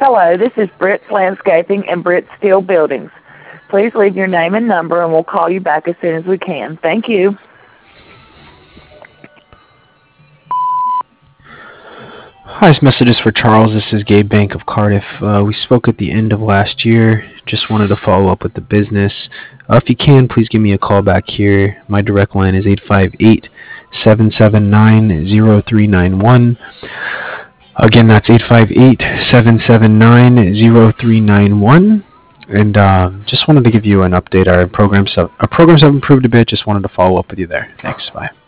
Hello, this is Britt's Landscaping and Britt's Steel Buildings. Please leave your name and number, and we'll call you back as soon as we can. Thank you. Hi, this message is for Charles. This is Gabe Bank of Cardiff. We spoke at the end of last year. Just wanted to follow up with the business. If you can, please give me a call back here. My direct line is 858-779-0391. Again, that's 858-779-0391. And just wanted to give you an update. Our programs have improved a bit. Just wanted to follow up with you there. Thanks. Bye.